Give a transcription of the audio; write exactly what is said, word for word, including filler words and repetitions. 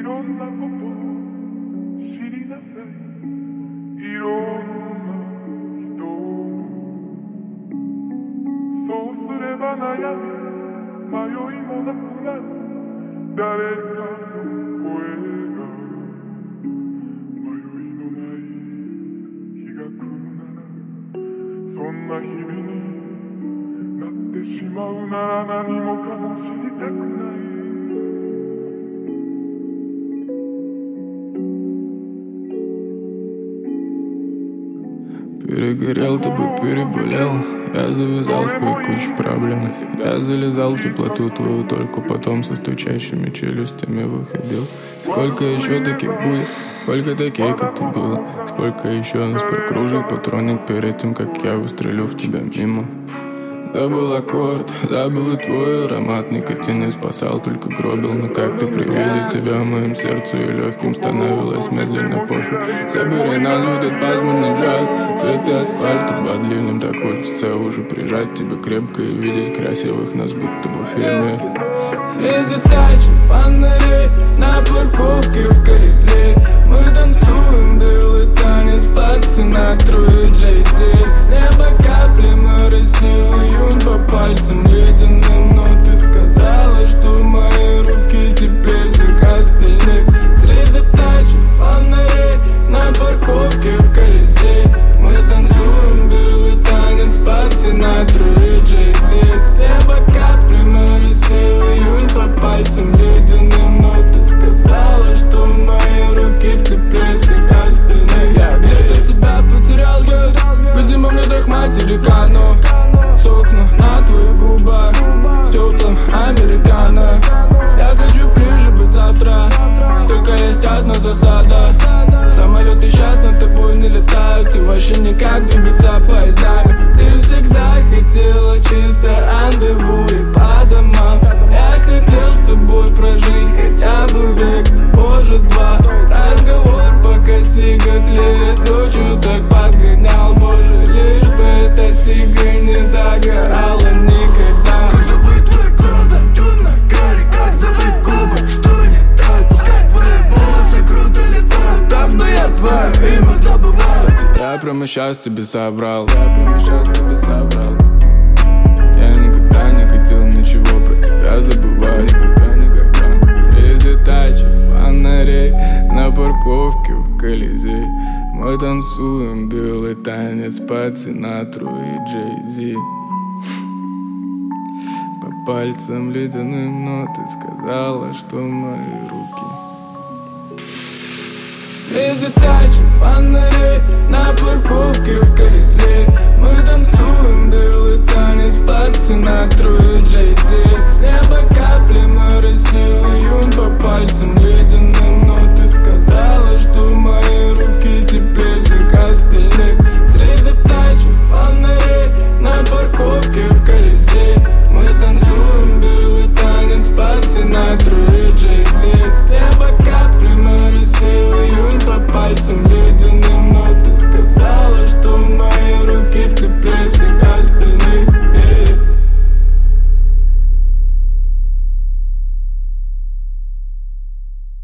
いろんなことを知りなさい。いろんな人をそうすれば悩み迷いもなくなる。誰かの声が迷いのない日が来るなら、そんな日々になってしまうなら何もかも知りたくない。 Перегорел, тобой переболел. Я завязал с тобой кучу проблем. Я залезал в теплоту твою, только потом со стучащими челюстями выходил. Сколько еще таких будет? Сколько таких, как ты было? Сколько еще нас прокружит, потронет перед тем, как я выстрелю в тебя мимо? Забыл аккорд, забыл и твой аромат. Никотин не спасал, только гробил. Но как ты при виде тебя в моем сердце и легким становилось медленно пофиг. Собери нас в этот пасмурный джаз. Цветы асфальта под ливнем, так хочется уже прижать тебя крепко и видеть красивых нас, будто бы в фильме. Среди тачек, фонарей, на парковке в Колизее мы танцуем белый танец под Синатру и Джей-Зи. С неба капли моросил июнь по пальцам ледяным, но ты сказала, что мои руки теперь всех остальных. Среди тачек, фонарей, на парковке в Колизее мы танцуем белый танец под Синатру и Джей-Зи. С неба капли моросил июнь по пальцам ледяным, но ты сказала, что мои руки теплее всех остальных. Я где-то себя потерял, я видимо в недрах материка, но сохну на твоих губах теплым американо. Я хочу ближе быть завтра, только есть одна засада. Самолеты сейчас над тобой не летают, и вообще никак двигаться поездами. Ты всегда хотела чисто рандеву и по домам. Я хотел с тобой прожить хотя бы век, позже два. Разговор пока сига тлеет, ночью так подгонял. Боже, лишь бы эта сига не догорала никогда. Как забыть твои глаза, темно-карий, как забыть губы, что не так? Пускай твои волосы круто летают, давно я твое имя забывал. Кстати, я прямо сейчас тебе соврал. Я прямо сейчас тебе соврал. Я никогда не хотел ничего про тебя забывать. Никогда, никогда. Среди тачек, фонарей, на парковке в Колизее мы танцуем белый танец под Синатру и Джей-Зи. По пальцам ледяным, но ты сказала, что мои руки. Среди тачек, фонарей, на парковке в Колизее мы танцуем белый танец под Синатру и